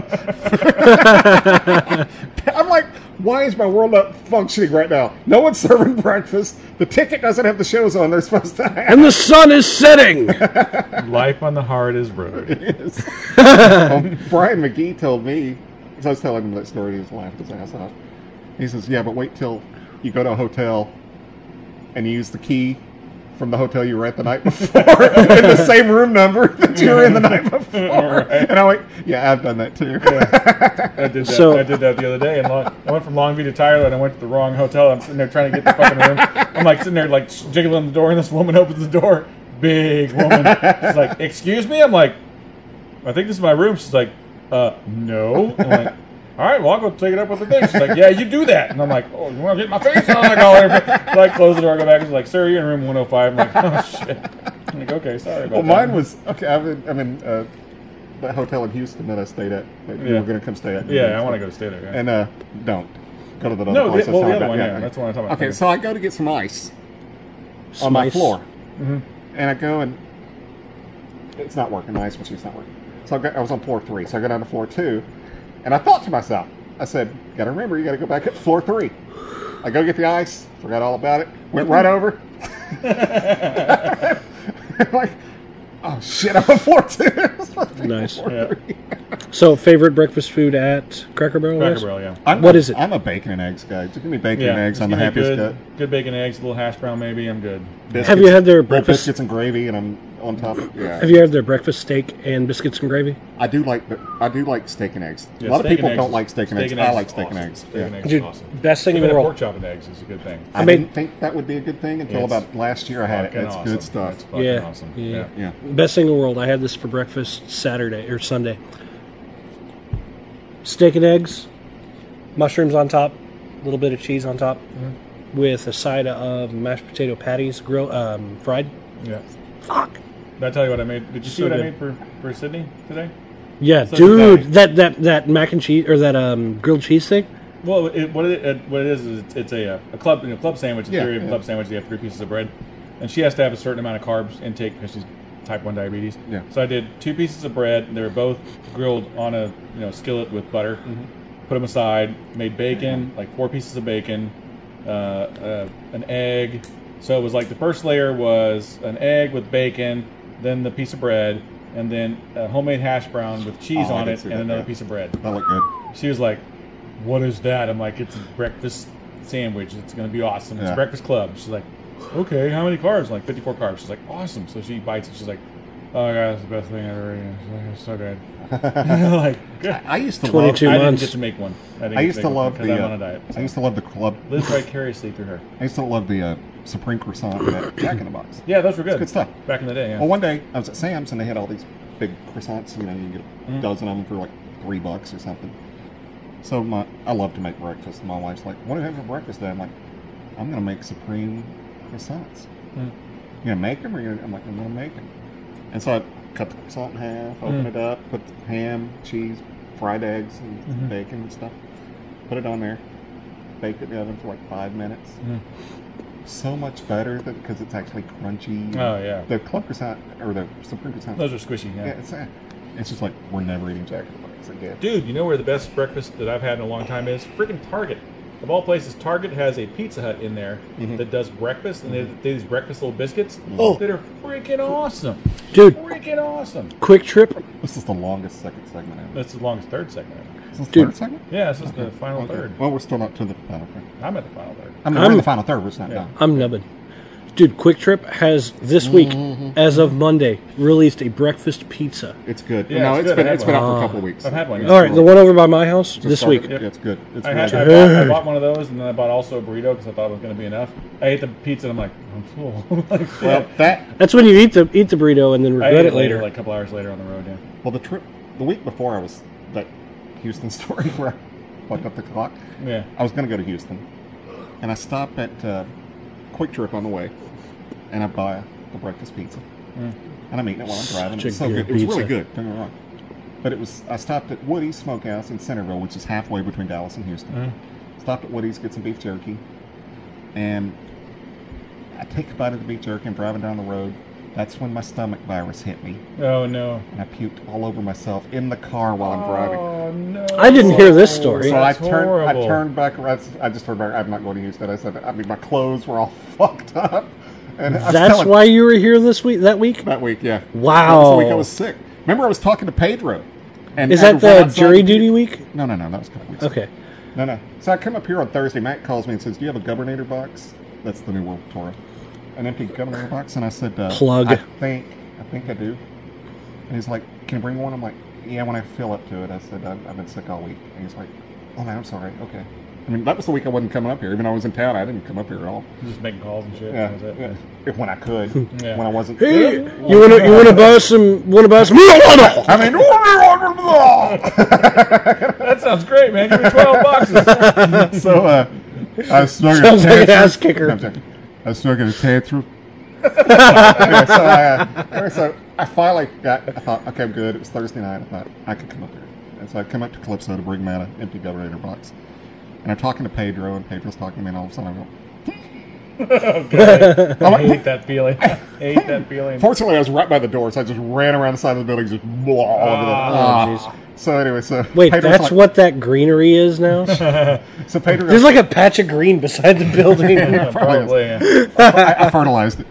I'm like, why is my world not functioning right now? No one's serving breakfast. The ticket doesn't have the shows on they're supposed to have. And the sun is setting. Life on the hardest road. It is. Well, Brian McGee told me, because I was telling him that story, he was laughing his ass off. He says, yeah, but wait till you go to a hotel and you use the key from the hotel you were at the night before in the same room number that you were in the night before. Right. And I'm like, yeah, I've done that too. Yeah. I did that. I did that the other day. And I went from Longview to Tyler, and I went to the wrong hotel. I'm sitting there trying to get the fucking room. I'm like sitting there like jiggling the door, and this woman opens the door. Big woman. She's like, "Excuse me." I'm like, "I think this is my room." She's like, "No." I'm like, all right, well, I'll go take it up with the thing. She's like, yeah, you do that. And I'm like, oh, you want to get my face on? I'm like, oh, so I close the door, go back. She's like, sir, you're in room 105. I'm like, oh, shit. I'm like, okay, sorry about that. Well, mine was, okay, I'm in that hotel in Houston that I stayed at. That you were going to come stay at. Yeah, I want to go stay there. Yeah. And don't. Go to the other place. The other one, yeah. That's what I'm talking about. Okay, so I go to get some ice on my floor. Mm-hmm. And I go and it's not working. The ice machine's not working. So I was on floor 3. So I go down to floor 2. And I thought to myself, I said, got to remember, you got to go back up to floor 3. I go get the ice, forgot all about it, went right over. Like, oh shit, I'm on floor 2. Nice. Yeah. So, favorite breakfast food at Cracker Barrel? Cracker Barrel, yeah. What is it? I'm a bacon and eggs guy. Just give me bacon and eggs. I'm the happiest guy. Good bacon and eggs, a little hash brown maybe, I'm good. Biscuits, have you had their breakfast? Biscuits and gravy, and I'm on top of it. Yeah. Have you had their breakfast steak and biscuits and gravy? I do like steak and eggs. Yeah, a lot of people don't like steak and eggs. I like steak and eggs. Steak and eggs is awesome. Best thing in the world. Pork chop and eggs is a good thing. I didn't think that would be a good thing until about last year I had it. It's awesome. Good stuff. It's fucking awesome. Yeah. Best thing in the world. I had this for breakfast Saturday or Sunday. Steak and eggs, mushrooms on top, a little bit of cheese on top, with a side of mashed potato patties, fried. Yeah. Fuck. Did I tell you what I made? Did you see what I made for Sydney today? Yeah, so dude, that mac and cheese or that grilled cheese thing. Well, what it is it's a club sandwich. It's a club sandwich. You have 3 pieces of bread, and she has to have a certain amount of carbs intake because she's type 1 diabetes. Yeah. So I did 2 pieces of bread. They were both grilled on a skillet with butter. Mm-hmm. Put them aside. Made bacon, like 4 pieces of bacon, an egg. So it was like the first layer was an egg with bacon, then the piece of bread, and then a homemade hash brown with cheese on it, and another piece of bread. That looked good. She was like, "What is that?" I'm like, "It's a breakfast sandwich. It's going to be awesome. It's a breakfast club." She's like, "Okay, how many carbs?" I'm like, 54 carbs. She's like, "Awesome." So she bites it. She's like, "Oh god, that's the best thing I've ever eaten. It's so good." Like, good. I used to 22 love. months. I didn't get to make one. I used to love the. I'm on a diet. So. I used to love the club. Lives vicariously through her. I used to love the Supreme croissant at Jack in the Box. Yeah, those were good. Good stuff. Back in the day. Yeah. Well, one day I was at Sam's and they had all these big croissants. You get a dozen of them for like $3 or something. So I love to make breakfast. My wife's like, "What do you have for breakfast today?" I'm like, "I'm gonna make Supreme croissants." You gonna make them, or I'm like, "I'm gonna make them." And so I cut the croissant in half, open it up, put ham, cheese, fried eggs, and bacon and stuff. Put it on there. Baked it in the oven for like 5 minutes. So much better because it's actually crunchy. Oh yeah. The club croissant or the Supreme croissant. Those are squishy. Yeah. It's just like we're never eating Jack in the Box again. Dude, you know where the best breakfast that I've had in a long time is? Freaking Target. Of all places, Target has a Pizza Hut in there that does breakfast, and they do these breakfast little biscuits that are freaking awesome. Dude. Freaking awesome. Quick Trip. This is the longest second segment ever. That's the longest third segment ever. Is this the third segment? Yeah, this is the final third. Well, we're still not to the final third. I'm at the final third. I'm in the final third, but it's not done. I'm nubbin. Dude, Quick Trip has this week, as of Monday, released a breakfast pizza. It's good. Yeah, it's been out for a couple of weeks. I've had one. All right, the one over by my house this week. Yeah, it's good. It's I bought one of those, and then I bought also a burrito because I thought it was going to be enough. I ate the pizza, and I'm like, I'm full. Like, well, that's when you eat the burrito and then regret it later. Like a couple hours later on the road. Yeah. Well, the week before I was that Houston story where I fucked up the clock. Yeah. I was going to go to Houston, and I stopped at Quick Trip on the way, and I buy the breakfast pizza, and I'm eating it while I'm driving. It's so good. It was really good. Don't get me wrong. But I stopped at Woody's Smokehouse in Centerville, which is halfway between Dallas and Houston. stopped at Woody's, get some beef jerky, and I take a bite of the beef jerky and driving down the road. That's when my stomach virus hit me, Oh no. and I puked all over myself in the car while I'm driving. Oh no. I didn't hear this story. So That's I horrible. turned back. I just turned back. I'm not going to use that. I said, I mean, my clothes were all fucked up. And I was That's telling- why you were here this week. That week. that week, yeah. Wow. That was the week I was sick. Remember, I was talking to Pedro. And Is I that went the outside jury to- duty week? No, that was a couple weeks. Okay. No. So I come up here on Thursday. Matt calls me and says, "Do you have a Governator box?" That's the New World Torah. An empty Governator box. And I said, Plug. I think I do. And he's like, "Can you bring one?" I'm like, "Yeah, when I feel up to it." I said, "I've been sick all week." And he's like, "Oh man, I'm sorry. Okay." I mean, that was the week I wasn't coming up here. Even though I was in town, I didn't come up here at all. Just making calls and shit. Yeah, That was it. yeah. If when I could, Yeah. when I wasn't. Hey, you wanna buy some marijuana? I mean, That sounds great, man. Give me 12 boxes. so I was smoking Sounds a like an tantrum. ass kicker. No, I'm joking. I was smoking a tantrum. Anyway, so I finally I thought, okay, I'm good. It was Thursday night. I thought I could come up here. And so I come up to Calypso to bring Matt an empty Governator box. And I'm talking to Pedro, and Pedro's talking to me, and all of a sudden I go, I hate that feeling. I hate that feeling. fortunately, I was right by the door, so I just ran around the side of the building, just blah, all over the jeez. So anyway, Wait, Pedro's that's like, what that greenery is now? So Pedro There's goes, like a patch of green beside the building. Probably. Yeah. I fertilized it.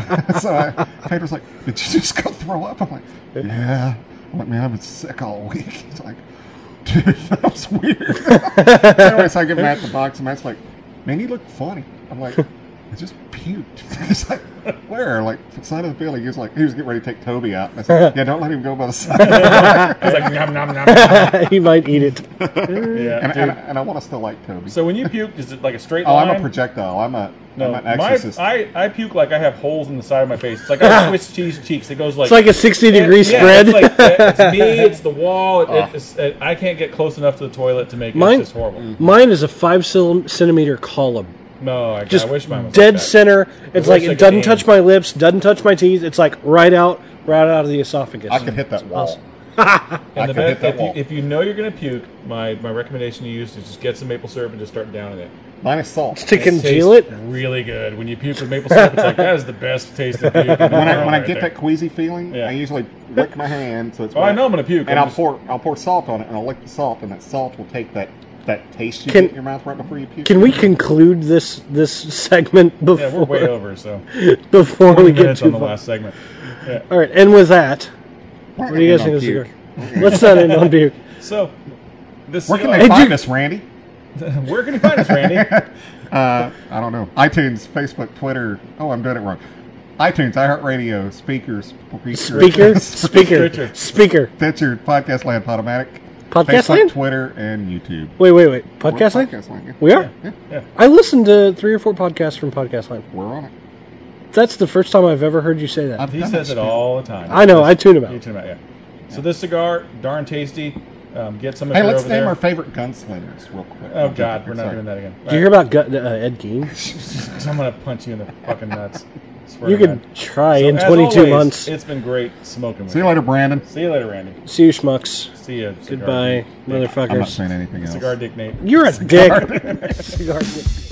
So Pedro's like, "Did you just go throw up?" I'm like, "Yeah." I'm like, "Man, I've been sick all week." He's like, "Dude, that was weird." So anyway, so I give Matt the box, and Matt's like, "Man, you look funny." I'm like, "I just puked." He's like, "Where?" Like, the side of the building. He was like, he was getting ready to take Toby out. And I said, "Yeah, don't let him go by the side." It's like nom nom nom. nom. He might eat it. Yeah, dude. and I want to still like Toby. So when you puke, is it like a straight Oh, line? I'm a projectile. I'm No, an exorcist. I puke like I have holes in the side of my face. It's like I have Swiss cheese cheeks. It goes like It's like a 60-degree Yeah, spread. It's, like, it's me. It's the wall. I can't get close enough to the toilet to make it. Mine- It's just horrible. Mine is a 5-centimeter column. No, I Just wish mine was dead like that. center. It's like wish I it could doesn't aim. touch my lips, doesn't touch my teeth. It's like right out of the esophagus. I could hit that wall. awesome. And I the could hit that if, wall. if you know you're going to puke, my recommendation to use is just get some maple syrup and just start downing it. Mine is salt. To It congeal tastes it. really good. When you puke with maple syrup, it's like, that is the best taste of puke. in the When I world right get there. that queasy feeling, Yeah. I usually lick my hand so it's. Oh, I know I'm going to puke. And I'm I'll just- pour salt on it, and I'll lick the salt, and that salt will take that taste you Can- get in your mouth right before you puke. Can we conclude this segment before Yeah, we're way over, so before 20 we get minutes too on the far? last segment. Yeah. All right, and with that, What what do you guys think of the cigar? Let's not end on puke. So, this Where can cigar- they find you- us, Randy? Where can you find us, Randy? I don't know. iTunes, Facebook, Twitter. Oh, I'm doing it wrong. iTunes, iHeartRadio, speakers, Speaker, Stitcher. speaker. Stitcher, Podcast Land, Podomatic, Podcast Facebook, Land? Twitter, and YouTube. Wait. We're Podcast Land? Podcast Land. Yeah. We are? Yeah. I listened to 3 or 4 podcasts from Podcast Land. We're on it. That's the first time I've ever heard you say that. I've He done says that it shit. all the time. I know, I tune him out. You tune him out, yeah. So this cigar, darn tasty. Get some of Hey, it let's over name there. our favorite gunslingers real quick. Oh God, we're not doing that again. Did you hear about Ed Gein? I'm gonna punch you in the fucking nuts. Swear You to could God. try So, in as 22 always, months. It's been great smoking with See you later, Brandon. See you later, Randy. See you, schmucks. See you. Goodbye, I'm not motherfuckers. saying anything else. Cigar Dick Nate. You're a dick. Cigar dick.